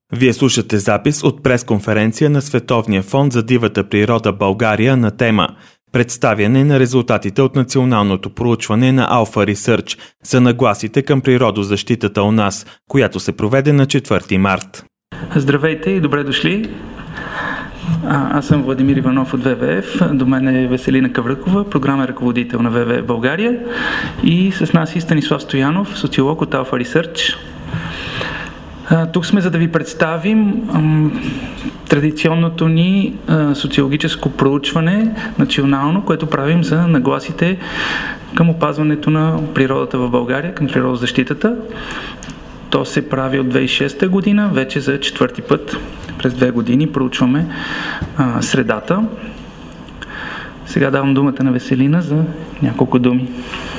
Вие слушате запис от пресконференция на Световния фонд за дивата природа България на тема представяне на резултатите от националното проучване на Alpha Research за нагласите към природозащитата у нас, която се проведе на 4 март. Здравейте и добре дошли! Аз съм Владимир Иванов от ВВФ, до мен е Веселина Кавръкова, програмен ръководител на ВВФ България, и с нас и Станислав Стоянов, социолог от Alpha Research. Тук сме, за да ви представим традиционното ни социологическо проучване национално, което правим за нагласите към опазването на природата в България, към природозащитата. То се прави от 2006 година, вече за 4-ти път. През 2 години проучваме средата. Сега давам думата на Веселина за няколко думи.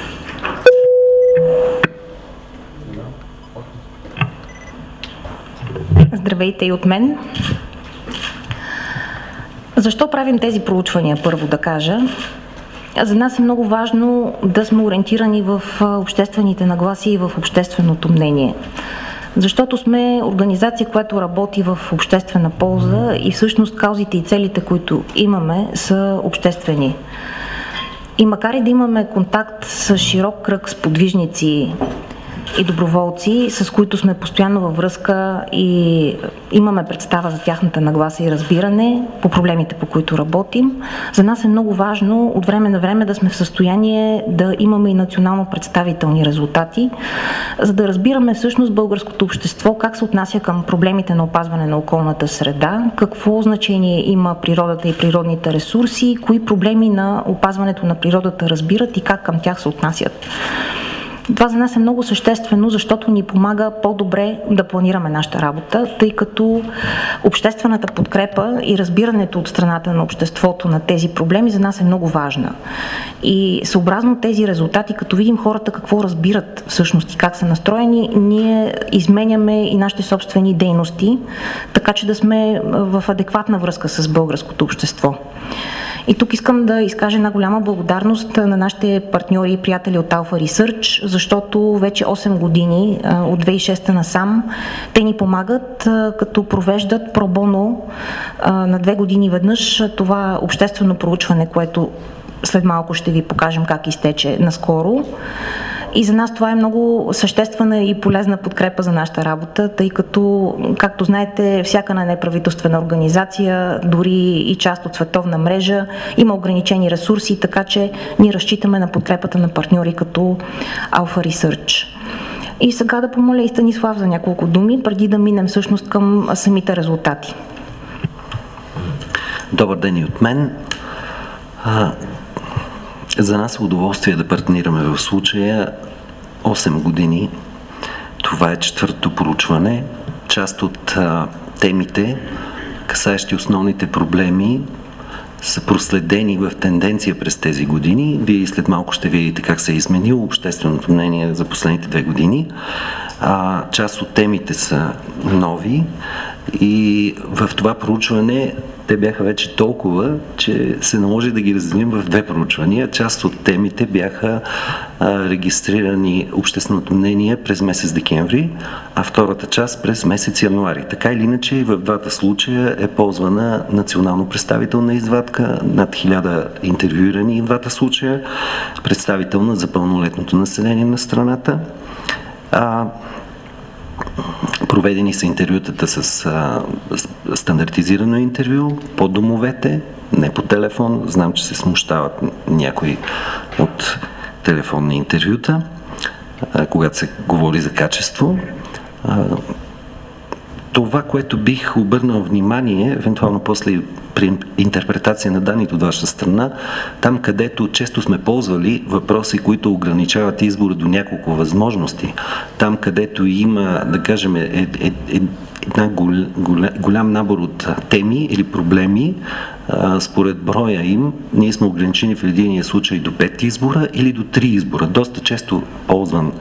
Здравейте и от мен. Защо правим тези проучвания, първо да кажа? За нас е много важно да сме ориентирани в обществените нагласи и в общественото мнение. Защото сме организация, която работи в обществена полза и всъщност каузите и целите, които имаме, са обществени. И макар и да имаме контакт с широк кръг сподвижници и доброволци, с които сме постоянно във връзка и имаме представа за тяхната нагласа и разбиране по проблемите, по които работим, за нас е много важно от време на време да сме в състояние да имаме и национално представителни резултати, за да разбираме всъщност българското общество как се отнася към проблемите на опазване на околната среда, какво значение има природата и природните ресурси, кои проблеми на опазването на природата разбират и как към тях се отнасят. Това за нас е много съществено, защото ни помага по-добре да планираме нашата работа, тъй като обществената подкрепа и разбирането от страната на обществото на тези проблеми за нас е много важна. И съобразно тези резултати, като видим хората какво разбират всъщност и как са настроени, ние изменяме и нашите собствени дейности, така че да сме в адекватна връзка с българското общество. И тук искам да изкажа една голяма благодарност на нашите партньори и приятели от Alpha Research, защото вече 8 години, от 2006 насам, те ни помагат, като провеждат пробоно на 2 години веднъж това обществено проучване, което след малко ще ви покажем как изтече наскоро. И за нас това е много съществена и полезна подкрепа за нашата работа, тъй като, както знаете, всяка неправителствена организация, дори и част от световна мрежа, има ограничени ресурси, така че ние разчитаме на подкрепата на партньори като Alpha Research. И сега да помоля и Станислав за няколко думи, преди да минем всъщност към самите резултати. Добър ден и от мен. За нас е удоволствие да партнираме в случая 8 години. Това е 4-то проучване. Част от темите, касаещи основните проблеми, са проследени в тенденция през тези години. Вие след малко ще видите как се е изменило общественото мнение за последните 2 години. Част от темите са нови и в това проучване те бяха вече толкова, че се наложи да ги разделим в 2 проучвания. Част от темите бяха регистрирани общественото мнение през месец декември, а втората част през месец януари. Така или иначе и в двата случая е ползвана национално представителна извадка, над 1000 интервюирани в двата случая, представителна за пълнолетното население на страната. Проведени са интервютата с стандартизирано интервю по домовете, не по телефон. Знам, че се смущават някои от телефонни интервюта, когато се говори за качество. Това, което бих обърнал внимание, евентуално после при интерпретация на данните от вашата страна, там където често сме ползвали въпроси, които ограничават избора до няколко възможности, там където има, да кажем, голям набор от теми или проблеми, според броя им, ние сме ограничени в единия случай до 5 избора или до 3 избора. Доста често ползван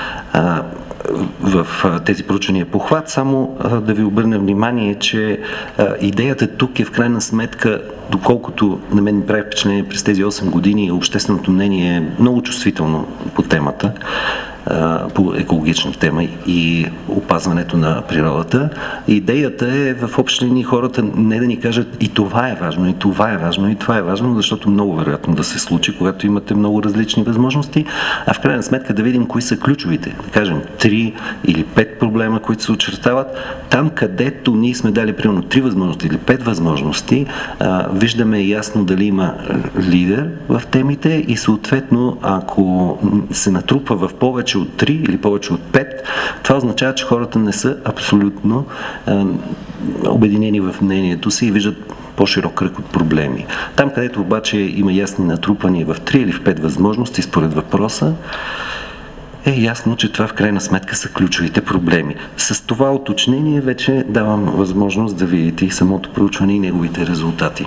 в тези проучвания похват, само да ви обърна внимание, че идеята тук е в крайна сметка, доколкото на мен ми прави впечатление през тези 8 години, общественото мнение е много чувствително по темата по екологична тема и опазването на природата. Идеята е в общи линии хората не да ни кажат и това е важно, и това е важно, и това е важно, защото много вероятно да се случи, когато имате много различни възможности, а в крайна сметка да видим кои са ключовите, да кажем 3 или 5 проблема, които се очертават. Там, където ние сме дали примерно 3 възможности или 5 възможности, виждаме ясно дали има лидер в темите и съответно, ако се натрупва в повече от 3 или повече от 5, това означава, че хората не са абсолютно обединени в мнението си и виждат по-широк кръг от проблеми. Там, където обаче има ясни натрупвания в 3 или в 5 възможности, според въпроса, е ясно, че това в крайна сметка са ключовите проблеми. С това уточнение вече давам възможност да видите и самото проучване и неговите резултати.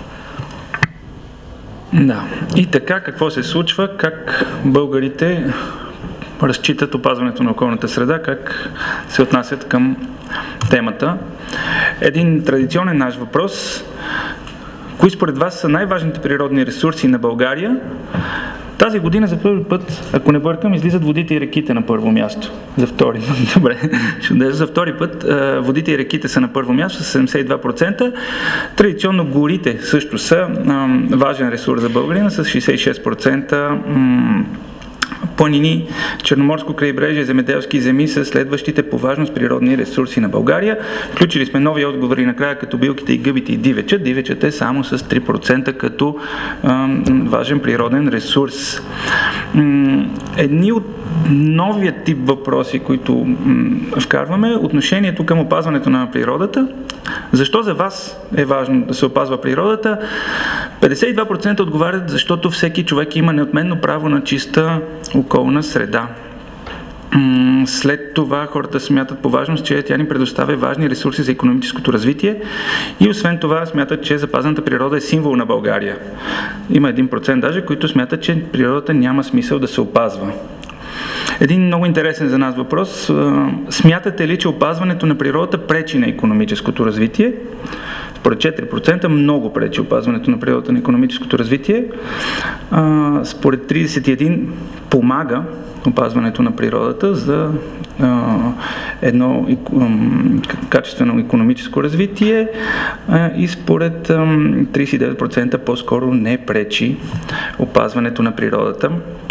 Да. И така, какво се случва? Как българите разчитат опазването на околната среда, как се отнасят към темата. Един традиционен наш въпрос: кои според вас са най-важните природни ресурси на България? Тази година за първи път, ако не бъркам, излизат водите и реките на първо място. За втори. Добре. За втори път водите и реките са на първо място с 72%. Традиционно горите също са важен ресурс за българина с 66%. Планини, Черноморско крайбрежие, земеделски земи са следващите по важност природни ресурси на България. Включили сме нови отговори накрая, като билките и гъбите и дивечът. Дивечът е само с 3% като важен природен ресурс. Едни от новия тип въпроси, които вкарваме, отношението към опазването на природата. Защо за вас е важно да се опазва природата? 52% отговарят, защото всеки човек има неотменно право на чиста околна среда. След това хората смятат по важност, че тя ни предоставя важни ресурси за икономическото развитие и освен това смятат, че запазената природа е символ на България. Има 1% даже, които смятат, че природата няма смисъл да се опазва. Един много интересен за нас въпрос. Смятате ли, че опазването на природата пречи на икономическото развитие? Според 4% много пречи опазването на природата на икономическото развитие. Според 31% помага опазването на природата за едно качествено икономическо развитие и според 39% по-скоро не пречи опазването на природата.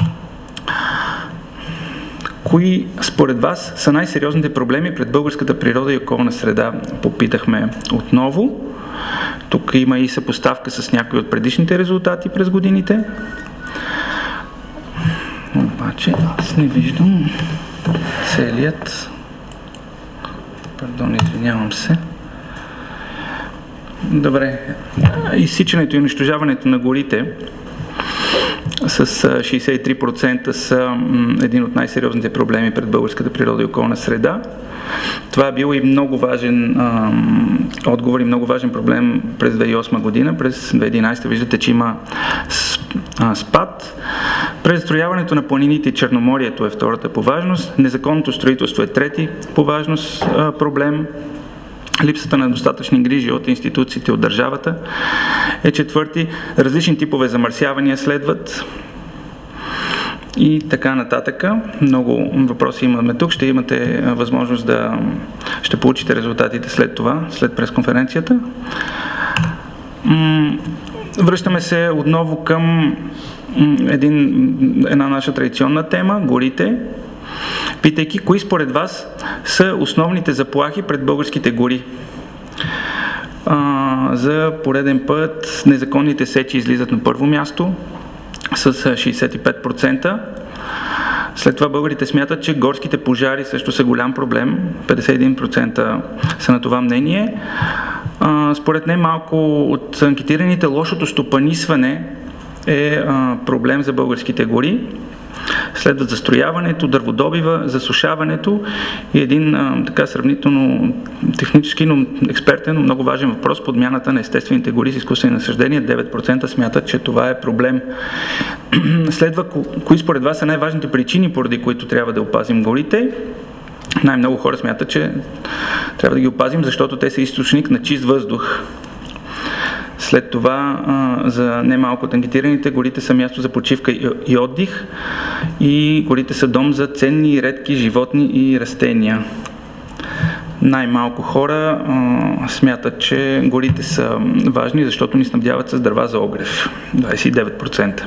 Кои според вас са най-сериозните проблеми пред българската природа и околна среда? Попитахме отново. Тук има и съпоставка с някои от предишните резултати през годините. Обаче аз не виждам целият. Пардон, извинявам се. Добре. Изсичането и унищожаването на горите с 63% са един от най-сериозните проблеми пред българската природа и околна среда. Това е бил и много важен отговор и много важен проблем през 2008 година. През 2011 виждате, че има спад. Презастрояването на планините и Черноморието е втората по важност. Незаконното строителство е трети по важност проблем. Липсата на достатъчни грижи от институциите, от държавата е четвърти. Различни типове замърсявания следват и така нататък. Много въпроси имаме тук. Ще имате възможност ще получите резултатите след това, след пресконференцията. Връщаме се отново към една наша традиционна тема – горите. Питайки, кои според вас са основните заплахи пред българските гори? За пореден път незаконните сечи излизат на първо място с 65%. След това българите смятат, че горските пожари също са голям проблем. 51% са на това мнение. Според немалко от анкетираните, лошото стопанисване е проблем за българските гори. Следват застрояването, дърводобива, засушаването и един така сравнително технически, но експертен, но много важен въпрос, подмяната на естествените гори с изкуствени насаждения. 9% смятат, че това е проблем. Следва, кои според вас са най-важните причини, поради които трябва да опазим горите? Най-много хора смятат, че трябва да ги опазим, защото те са източник на чист въздух. След това за немалко от анкетираните горите са място за почивка и отдих и горите са дом за ценни и редки животни и растения. Най-малко хора смятат, че горите са важни, защото ни снабдяват с дърва за огрев. 29%.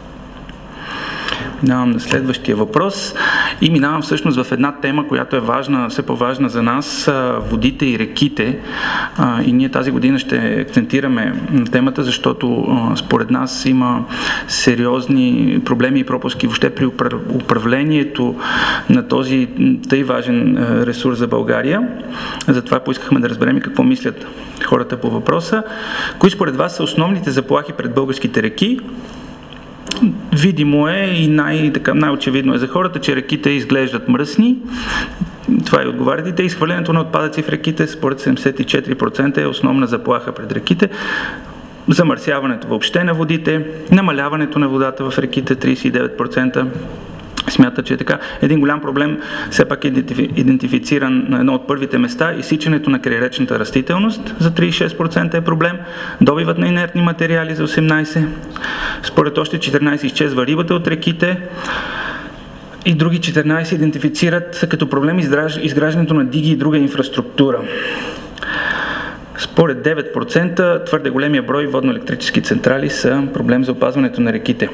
Минавам на следващия въпрос и минавам всъщност в една тема, която е важна, все по-важна за нас, водите и реките. И ние тази година ще акцентираме на темата, защото според нас има сериозни проблеми и пропуски въобще при управлението на този тъй важен ресурс за България. Затова поискахме да разберем и какво мислят хората по въпроса. Кои според вас са основните заплахи пред българските реки? Видимо е и най-очевидно е за хората, че реките изглеждат мръсни. Това и отговаряте. Изхвърлянето на отпадъци в реките според 74% е основна заплаха пред реките. Замърсяването въобще на водите, намаляването на водата в реките 39%. Смята, че е така. Един голям проблем все пак е идентифициран на едно от първите места. Изсичането на крайречната растителност за 36% е проблем. Добивът на инертни материали за 18%. Според още 14 изчезва рибата от реките. И други 14 идентифицират като проблем изграждането на диги и друга инфраструктура. Според 9% твърде големия брой водно-електрически централи са проблем за опазването на реките.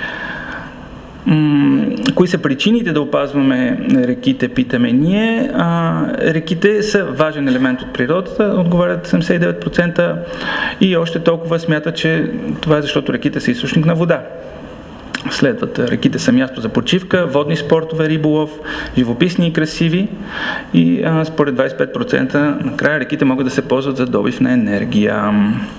Кои са причините да опазваме реките, питаме ние. Реките са важен елемент от природата, отговарят 79% и още толкова смятат, че това е защото реките са източник на вода. Следват реките са място за почивка, водни спортове, риболов, живописни и красиви и според 25% накрая реките могат да се ползват за добив на енергия.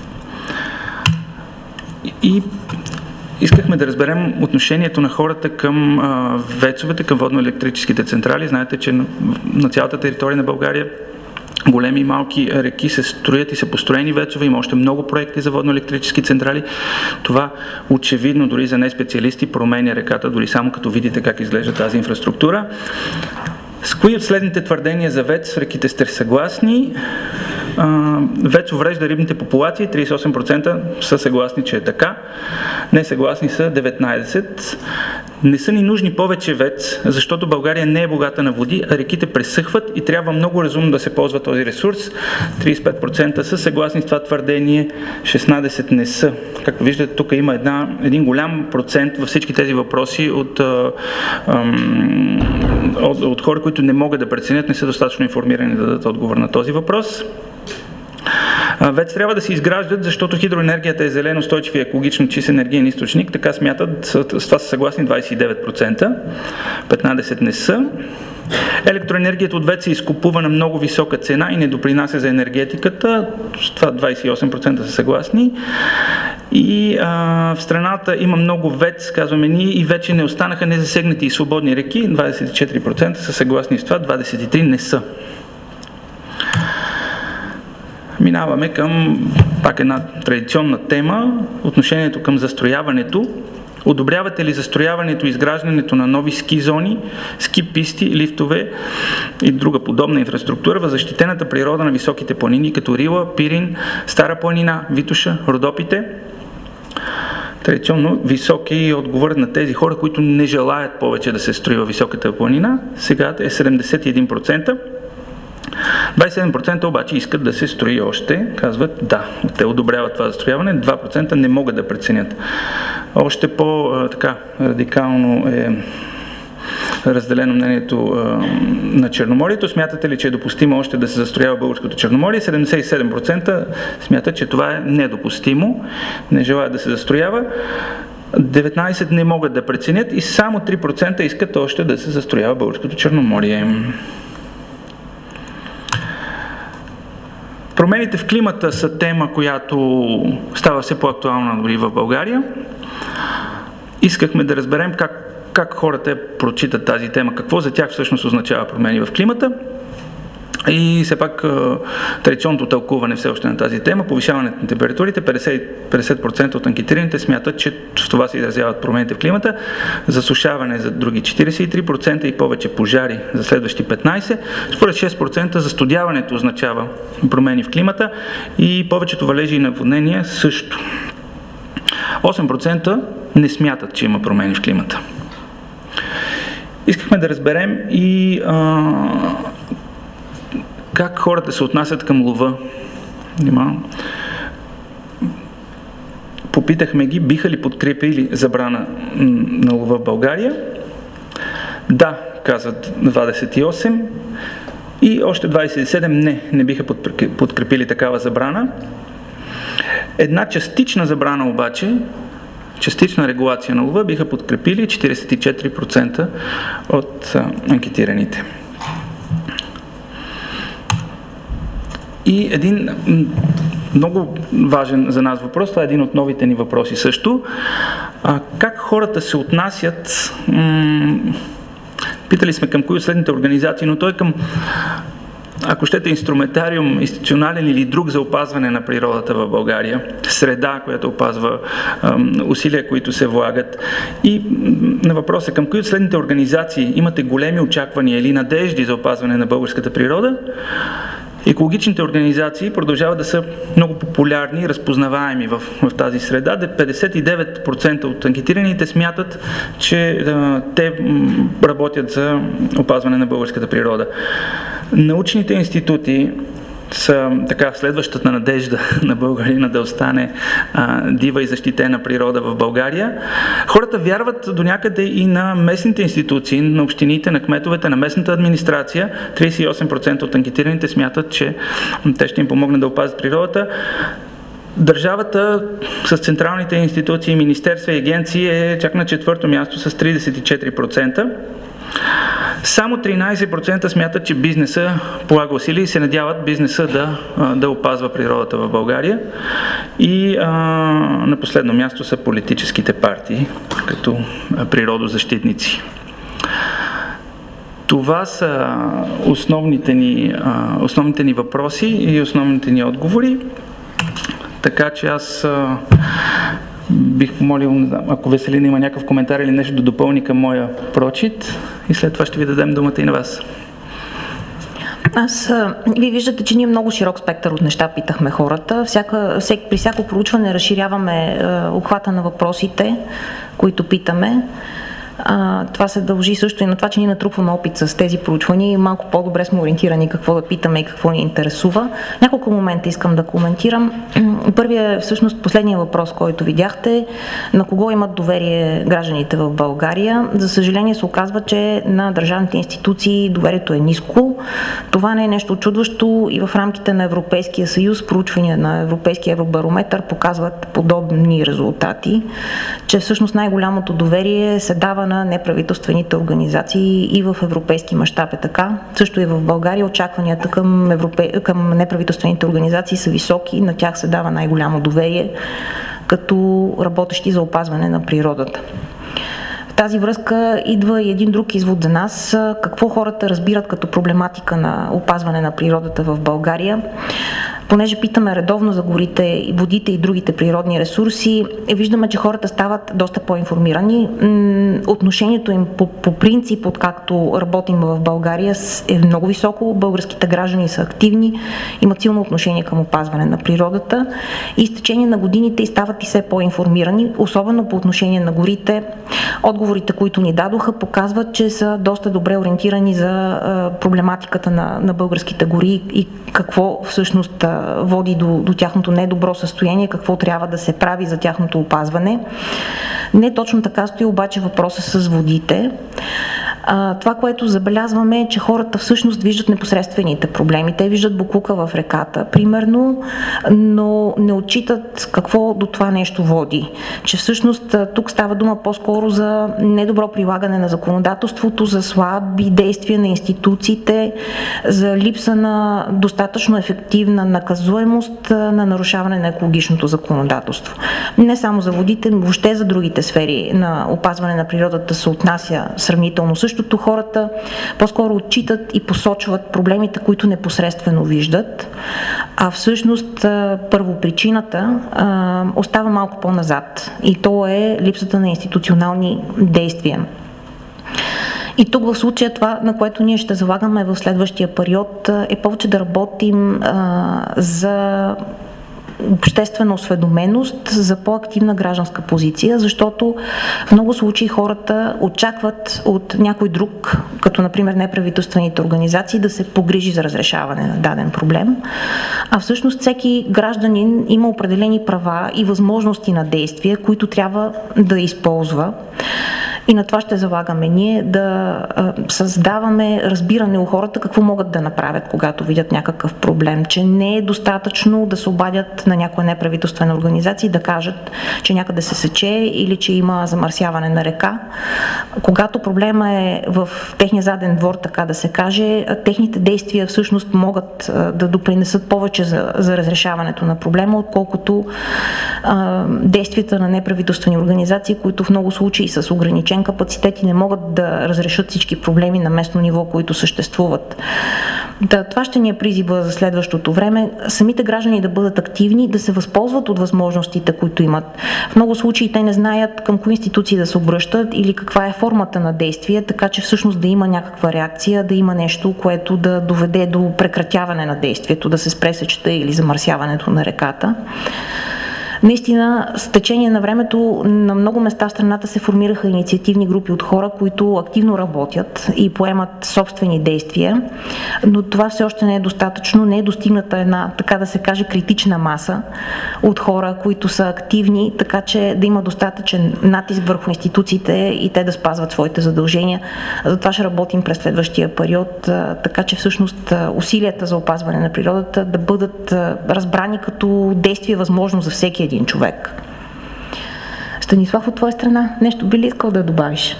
И искахме да разберем отношението на хората към ВЕЦ-овете, към водно-електрическите централи. Знаете, че на цялата територия на България големи и малки реки се строят и са построени ВЕЦ-ове. Има още много проекти за водно-електрически централи. Това очевидно дори за неспециалисти променя реката, дори само като видите как изглежда тази инфраструктура. С кои от следните твърдения за ВЕЦ в реките сте съгласни? ВЕЦ уврежда рибните популации, 38% са съгласни, че е така. Несъгласни са 19%. Не са ни нужни повече ВЕЦ, защото България не е богата на води, а реките пресъхват и трябва много разумно да се ползва този ресурс. 35% са съгласни с това твърдение, 16% не са. Както виждате, тук има един голям процент във всички тези въпроси от хора, които не могат да преценят, не са достатъчно информирани да дадат отговор на този въпрос. ВЕЦ трябва да се изграждат, защото хидроенергията е зелен, устойчив и екологично чист енергиен източник. Така смятат, с това са съгласни 29%, 15% не са. Електроенергията от ВЕЦ се изкупува на много висока цена и не допринася за енергетиката. Това 28% са съгласни. И в страната има много ВЕЦ, казваме ние, и вече не останаха незасегнати и свободни реки. 24% са съгласни с това, 23% не са. Минаваме към пак една традиционна тема, отношението към застрояването. Одобрявате ли застрояването и изграждането на нови ски зони, ски писти, лифтове и друга подобна инфраструктура в защитената природа на високите планини, като Рила, Пирин, Стара планина, Витоша, Родопите? Традиционно високи отговорът на тези хора, които не желаят повече да се строи във високата планина, сега е 71%. 27% обаче искат да се строи още, казват да, те одобряват това застрояване, 2% не могат да преценят. Още по-радикално е разделено мнението на Черноморието. Смятате ли, че е допустимо още да се застроява българското Черноморие? 77% смятат, че това е недопустимо, не желаят да се застроява. 19% не могат да преценят и само 3% искат още да се застроява българското Черноморие. Промените в климата са тема, която става все по-актуална дори в България. Искахме да разберем как хората прочитат тази тема, какво за тях всъщност означава промени в климата. И все пак традиционното тълкуване все още на тази тема, повишаването на температурите, 50% от анкетираните смятат, че в това се изразяват промените в климата, засушаване за други 43% и повече пожари за следващи 15%. Според 6% застудяването означава промени в климата и повечето валежи и наводнения също. 8% не смятат, че има промени в климата. Искахме да разберем и как хората се отнасят към лова. Попитахме ги, биха ли подкрепили забрана на лова в България. Да, казват 28 и още 27 не биха подкрепили такава забрана. Една частична забрана обаче, частична регулация на лова биха подкрепили 44% от анкетираните. И един много важен за нас въпрос, това е един от новите ни въпроси също. Как хората се отнасят, питали сме към кои от следните организации, но той към, ако щете, инструментариум, институционален или друг за опазване на природата в България, среда, която опазва, усилия, които се влагат. И на въпроса към кои от следните организации имате големи очаквания или надежди за опазване на българската природа, екологичните организации продължават да са много популярни и разпознаваеми в тази среда. 59% от анкетираните смятат, че те работят за опазване на българската природа. Научните институти са така следващата надежда на българина да остане дива и защитена природа в България. Хората вярват до някъде и на местните институции, на общините, на кметовете, на местната администрация. 38% от анкетираните смятат, че те ще им помогнат да опазят природата. Държавата с централните институции, министерства и агенции е чак на четвърто място с 34%. Само 13% смятат, че бизнеса полага усилия и се надяват бизнеса да опазва природата в България. И на последно място са политическите партии, като природозащитници. Това са основните ни въпроси и основните ни отговори. Така че аз бих помолил, ако Веселина има някакъв коментар или нещо да допълни към моя прочит и след това ще ви дадем думата и на вас. Вие виждате, че ние много широк спектър от неща питахме хората. При всяко проучване разширяваме обхвата на въпросите, които питаме. Това се дължи също и на това, че ние натрупваме опит с тези проучвания и малко по-добре сме ориентирани какво да питаме и какво ни интересува. Няколко момента искам да коментирам. Първият е всъщност последния въпрос, който видяхте. На кого имат доверие гражданите в България? За съжаление се оказва, че на държавните институции доверието е ниско. Това не е нещо очудващо и в рамките на Европейския съюз проучвания на Европейския евробарометър показват подобни резултати, че всъщност най-голямото доверие се дава на неправителствените организации и в европейски мащаб е така. Също и в България очакванията към неправителствените организации са високи, на тях се дава най-голямо доверие като работещи за опазване на природата. В тази връзка идва и един друг извод за нас. Какво хората разбират като проблематика на опазване на природата в България? Понеже питаме редовно за горите, водите и другите природни ресурси, виждаме, че хората стават доста по-информирани. Отношението им по принцип, откакто работим в България, е много високо. Българските граждани са активни, имат силно отношение към опазване на природата и с течение на годините стават и все по-информирани, особено по отношение на горите. Отговорите, които ни дадоха, показват, че са доста добре ориентирани за проблематиката на българските гори и какво всъщност води до тяхното недобро състояние, какво трябва да се прави за тяхното опазване. Не точно така стои обаче въпроса с водите. Това, което забелязваме е, че хората всъщност виждат непосредствените проблеми. Те виждат боклука в реката, примерно, но не отчитат какво до това нещо води. Че всъщност тук става дума по-скоро за недобро прилагане на законодателството, за слаби действия на институциите, за липса на достатъчно ефективна наказуемост на нарушаване на екологичното законодателство. Не само за водите, но въобще за другите сфери на опазване на природата се отнася сравнително също. същото хората по-скоро отчитат и посочват проблемите, които непосредствено виждат, а всъщност първопричината остава малко по-назад и то е липсата на институционални действия. И тук в случая това, на което ние ще залагаме в следващия период, е повече да работим за обществена осведоменост, за по-активна гражданска позиция, защото в много случаи хората очакват от някой друг, като например неправителствените организации, да се погрижи за разрешаване на даден проблем, а всъщност всеки гражданин има определени права и възможности на действие, които трябва да използва. И на това ще залагаме ние, да създаваме разбиране у хората какво могат да направят, когато видят някакъв проблем, че не е достатъчно да се обадят на някоя неправителствена организация и да кажат, че някъде се сече или че има замърсяване на река. Когато проблема е в техния заден двор, така да се каже, техните действия всъщност могат да допринесат повече за разрешаването на проблема, отколкото действията на неправителствени организации, които в много случаи с ограничен капацитет и не могат да разрешат всички проблеми на местно ниво, които съществуват. Това ще ни е призива за следващото време. Самите граждани да бъдат активни, да се възползват от възможностите, които имат. В много случаи те не знаят към кои институции да се обръщат или каква е формата на действие, така че всъщност да има някаква реакция, да има нещо, което да доведе до прекратяване на действието, да се спре сечта или замърсяването на реката. Наистина, с течение на времето на много места в страната се формираха инициативни групи от хора, които активно работят и поемат собствени действия, но това все още не е достатъчно, не е достигната една, така да се каже, критична маса от хора, които са активни, така че да има достатъчен натиск върху институциите и те да спазват своите задължения. Затова ще работим през следващия период, така че всъщност усилията за опазване на природата да бъдат разбрани като действие възможно за всеки един човек. Станислав, от твоя страна, нещо би ли искал да добавиш?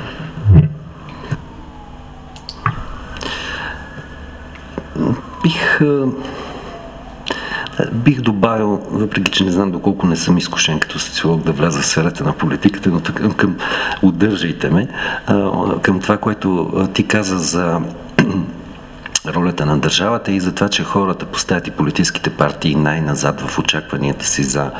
Бих добавил, въпреки че не знам доколко не съм изкушен като социолог да вляза в сферата на политиката, но към удържайте ме, към това, което ти каза за ролята на държавата и за това, че хората поставят и политическите партии най-назад в очакванията си за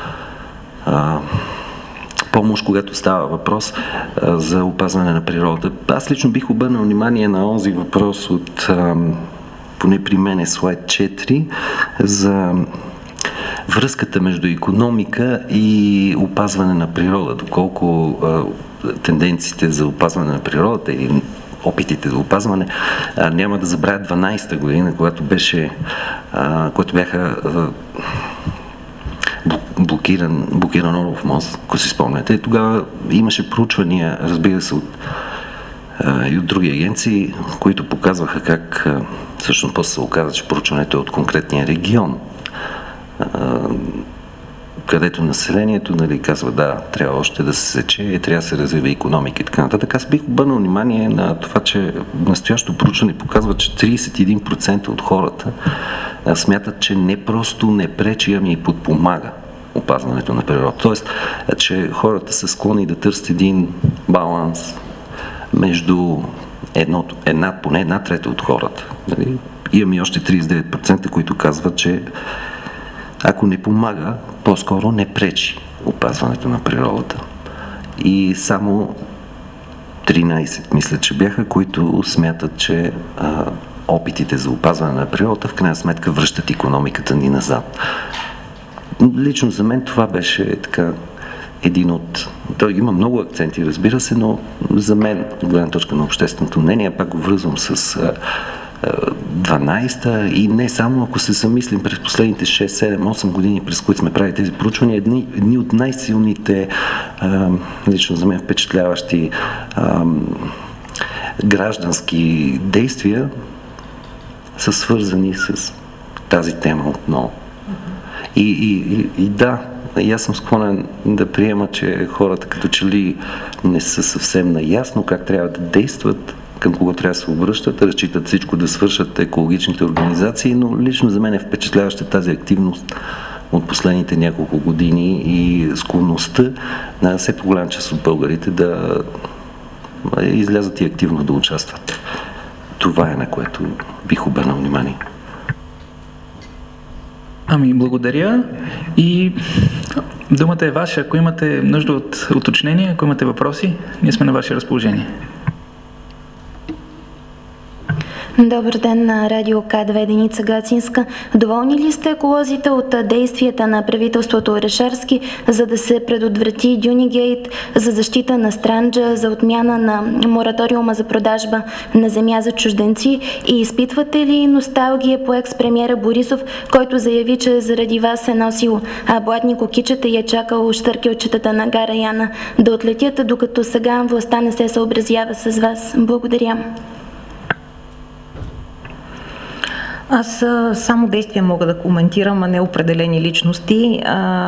помощ, когато става въпрос за опазване на природата. Аз лично бих обърнал внимание на онзи въпрос от поне при мен е слайд 4 за връзката между икономика и опазване на природа, доколко тенденциите за опазване на природата или опитите за опазване. Няма да забравя 12-та година, когато бяха блокиран Орлов мост, ако си спомняте. Тогава имаше проучвания, разбира се, и от други агенции, които показваха как всъщност после се оказа, че проучването е от конкретния регион, където населението казва да, трябва още да се сече, трябва да се развива икономика и така нататък. Аз бих обърнал внимание на това, че настоящото проучване показва, че 31% от хората смятат, че не просто не пречи, ами и подпомага опазването на природа. Тоест, че хората са склонни да търсят един баланс между поне една трета от хората. Имаме още 39%, които казват, че ако не помага, по-скоро не пречи опазването на природата. И само 13, мисля, че бяха, които смятат, че опитите за опазване на природата в крайна сметка връщат икономиката ни назад. Лично за мен това беше така един от... Той има много акценти, разбира се, но за мен, от гледна точка на общественото мнение, пак го връзвам с 12-та и не само, ако се замислим през последните 6, 7, 8 години, през които сме правили тези проучвания, едни от най-силните, лично за мен впечатляващи граждански действия са свързани с тази тема отново. И да, и аз съм склонен да приема, че хората като че ли не са съвсем наясно как трябва да действат, към кого трябва да се обръщат, разчитат всичко да свършат екологичните организации, но лично за мен е впечатляваща тази активност от последните няколко години и склонността на все по-голям част от българите да излязат и активно да участват. Това е, на което бих обърнал внимание. Ами, благодаря и думата е ваша. Ако имате нужда от уточнение, ако имате въпроси, ние сме на ваше разположение. Добър ден на Радио К2, Деница Гацинска. Доволни ли сте еколозите от действията на правителството Орешарски, за да се предотврати Дюнигейт, за защита на Странджа, за отмяна на мораториума за продажба на земя за чужденци? И изпитвате ли носталгия по екс-премиера Борисов, който заяви, че заради вас се носил блатни кокичета и е чакал щъркелчетата на гара Яна да отлетят, докато сега властта не се съобразява с вас? Благодаря. Аз само действия мога да коментирам, а не определени личности.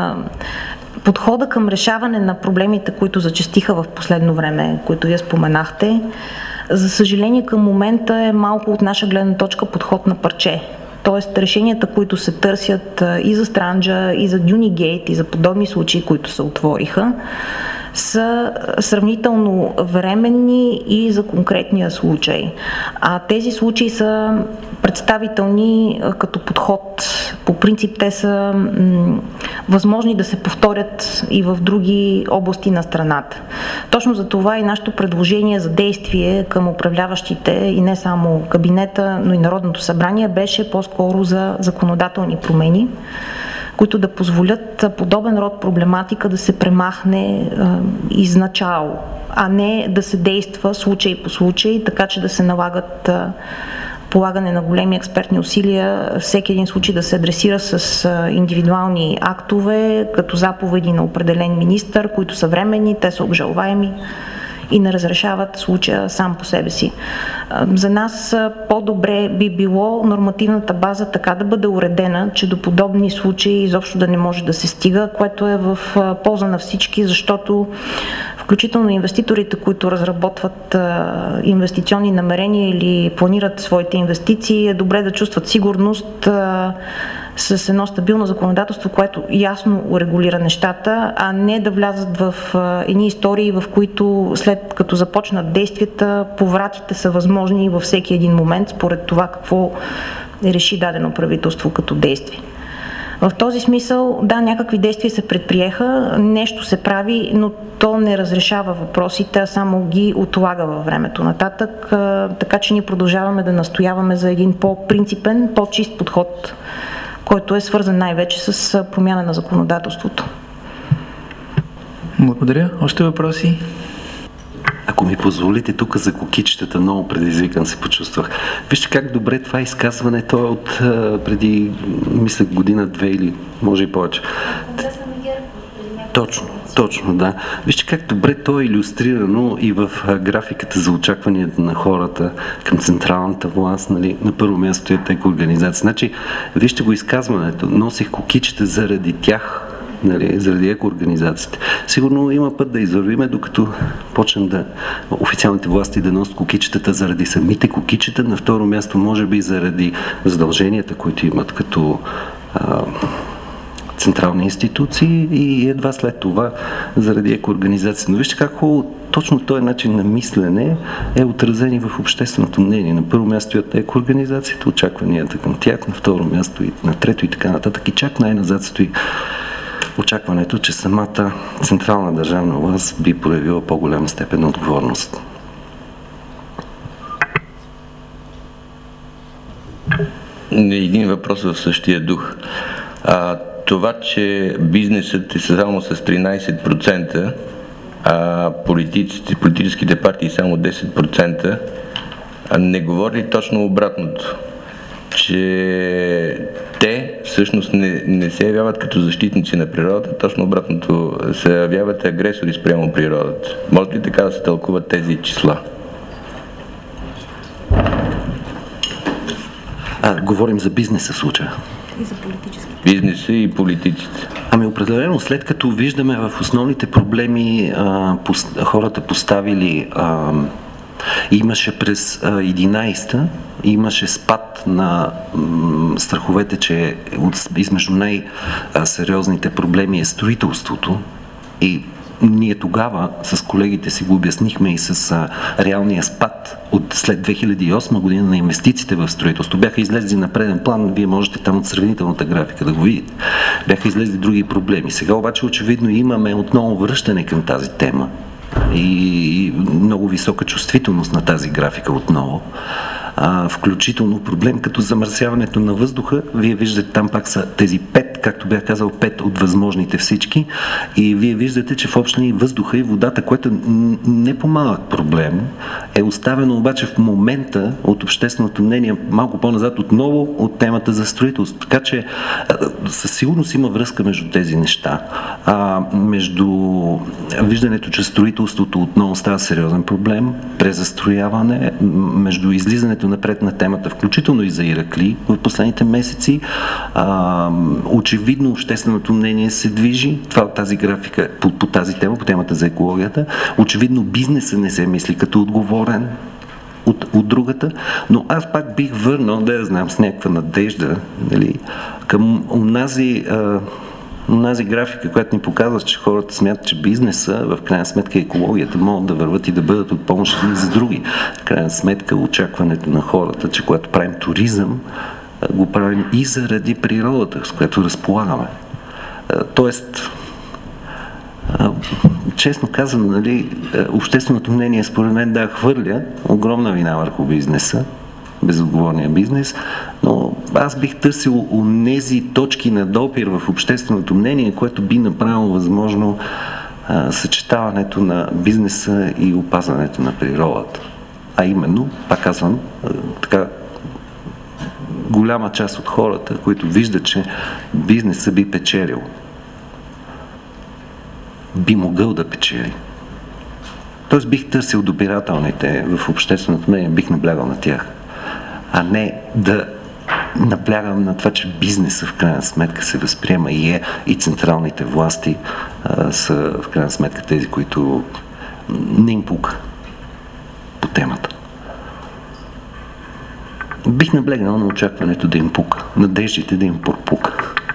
Подхода към решаване на проблемите, които зачестиха в последно време, които вие споменахте, за съжаление към момента е малко от наша гледна точка подход на парче. Тоест решенията, които се търсят и за Странджа, и за Дюнигейт, и за подобни случаи, които се отвориха, са сравнително временни и за конкретния случай. А тези случаи са представителни като подход. По принцип те са възможни да се повторят и в други области на страната. Точно за това и нашето предложение за действие към управляващите и не само кабинета, но и Народното събрание беше по-скоро за законодателни промени, които да позволят подобен род проблематика да се премахне изначало, а не да се действа случай по случай, така че да се налагат полагане на големи експертни усилия, всеки един случай да се адресира с индивидуални актове, като заповеди на определен министър, които са временни, те са обжалваеми и не разрешават случая сам по себе си. За нас по-добре би било нормативната база така да бъде уредена, че до подобни случаи изобщо да не може да се стига, което е в полза на всички, защото включително инвеститорите, които разработват инвестиционни намерения или планират своите инвестиции, е добре да чувстват сигурност с едно стабилно законодателство, което ясно урегулира нещата, а не да влязат в едни истории, в които след като започнат действията, повратите са възможни във всеки един момент, според това какво реши дадено правителство като действие. В този смисъл, да, някакви действия се предприеха, нещо се прави, но то не разрешава въпросите, а само ги отлага във времето нататък, така че ние продължаваме да настояваме за един по-принципен, по-чист подход, който е свързан най-вече с промяна на законодателството. Благодаря. Още въпроси? Ако ми позволите, тук за кокичетата много предизвикан се почувствах. Вижте как добре това изказване, то е от преди, мисля, година-две или може и повече. Точно, да. Вижте как добре то е илюстрирано и в графиката за очакванията на хората към централната власт, нали, на първо място е тека организация. Значи, вижте го изказването, носих кокичета заради тях, нали, заради екоорганизациите. Сигурно има път да извървиме, докато почнем да официалните власти да носят кокичетата заради самите кокичета, на второ място може би заради задълженията, които имат като централни институции и едва след това заради екоорганизация. Но вижте как хубаво точно този начин на мислене е отразен и в общественото мнение. На първо място от екоорганизацията, очакванията към тях, на второ място и на трето и така нататък. И чак най-назад стои очакването, че самата централна държавна власт би проявила по-голяма степен на отговорност. Един въпрос в същия дух. Това, че бизнесът е само с 13%, а политическите партии само 10%, не говори точно обратното, че те всъщност не се явяват като защитници на природата, точно обратното, се явяват агресори спрямо природата. Може ли така да се тълкуват тези числа? Говорим за бизнеса в случая. И за политически. Бизнеса и политиците. Ами определено, след като виждаме в основните проблеми хората поставили, имаше през 11-та, имаше спад на страховете, че измежду най-сериозните проблеми е строителството и ние тогава с колегите си го обяснихме и с реалния спад от след 2008 година на инвестициите в строителство. Бяха излезли на преден план, вие можете там от сравнителната графика да го видите. Бяха излезли други проблеми. Сега обаче очевидно имаме отново връщане към тази тема и много висока чувствителност на тази графика отново. Включително проблем като замърсяването на въздуха. Вие виждате, там пак са тези 5, както бях казал, 5 от възможните всички, и вие виждате, че в общ линии въздуха и водата, което не по-малък проблем, е оставено обаче в момента от общественото мнение малко по-назад отново от темата за строителство. Така че със сигурност има връзка между тези неща. Между виждането, че строителството отново става сериозен проблем, презастрояване, между излизането напред на темата, включително и за Иракли в последните месеци. Очевидно общественото мнение се движи. Това тази графика по тази тема, по темата за екологията. Очевидно бизнесът не се мисли като отговорен от другата, но аз пак бих върнал, да знам, с някаква надежда, нали, към онази графика, която ни показва, че хората смятат, че бизнеса, в крайна сметка екологията, могат да върват и да бъдат от помощ и за други. В крайна сметка очакването на хората, че когато правим туризъм, го правим и заради природата, с която разполагаме. Тоест, честно казано, нали, общественото мнение според мен хвърля огромна вина върху бизнеса, безотговорния бизнес, но аз бих търсил онези точки на допир в общественото мнение, което би направило възможно съчетаването на бизнеса и опазването на природата. А именно, пак казвам, така голяма част от хората, които виждат, че бизнесът би печелил, би могъл да печели. Тоест бих търсил допирателните в общественото мнение, бих наблягал на тях, а не да наблягам на това, че бизнесът в крайна сметка се възприема и централните власти са в крайна сметка тези, които не им пука по темата. Бих наблегнал на очакването да им пука, надеждите да им пука.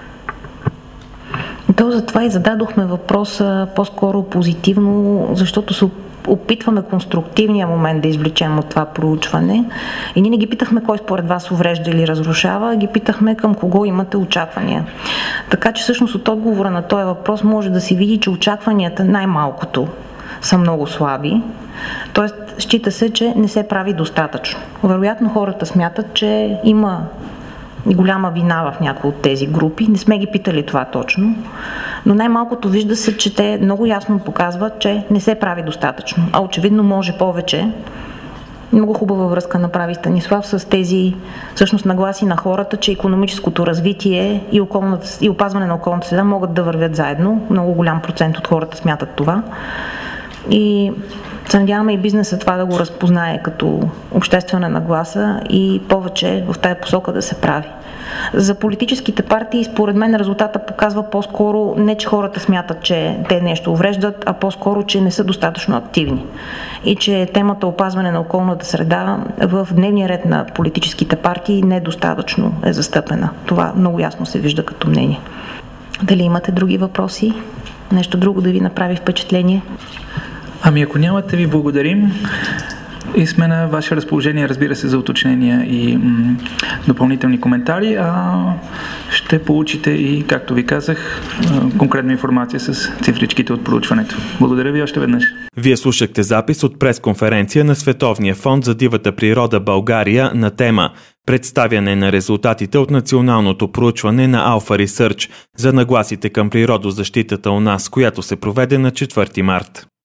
То затова и зададохме въпроса по-скоро позитивно, защото се опитваме конструктивния момент да извлечем от това проучване. И ние не ги питахме кой според вас уврежда или разрушава, ги питахме към кого имате очаквания. Така че всъщност от отговора на този въпрос може да се види, че очакванията най-малкото са много слаби. Тоест, счита се, че не се прави достатъчно. Вероятно хората смятат, че има голяма вина в някои от тези групи. Не сме ги питали това точно, но най-малкото вижда се, че те много ясно показват, че не се прави достатъчно, а очевидно може повече. Много хубава връзка направи Станислав с тези всъщност нагласи на хората, че икономическото развитие и опазване на околната среда могат да вървят заедно. Много голям процент от хората смятат това. И се надяваме и бизнесът това да го разпознае като обществена нагласа и повече в тая посока да се прави. За политическите партии, според мен, резултата показва по-скоро не, че хората смятат, че те нещо увреждат, а по-скоро, че не са достатъчно активни. И че темата опазване на околната среда в дневния ред на политическите партии недостатъчно е застъпена. Това много ясно се вижда като мнение. Дали имате други въпроси? Нещо друго да ви направи впечатление? Ами ако нямате, ви благодарим и сме на ваше разположение, разбира се, за уточнения и допълнителни коментари, ще получите и, както ви казах, конкретна информация с цифричките от проучването. Благодаря ви още веднъж. Вие слушахте запис от пресконференция на Световния фонд за дивата природа България на тема представяне на резултатите от националното проучване на Alpha Research за нагласите към природозащитата у нас, която се проведе на 4 март.